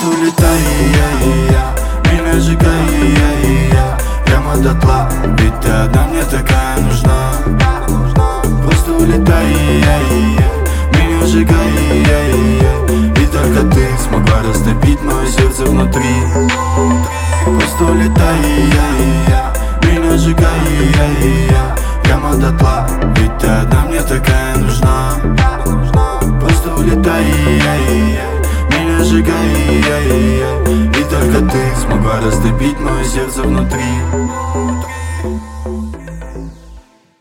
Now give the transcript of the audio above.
Просто улетай, меня сжигай, прямо дотла. Ведь ты одна мне такая нужна. Просто улетай, меня сжигай, и только ты смогла растопить мое сердце внутри. Просто улетай, меня сжигай, прямо дотла. Ведь ты одна мне такая нужна. Просто улетай, меня сжигай, и только ты смогла растопить мое сердце внутри.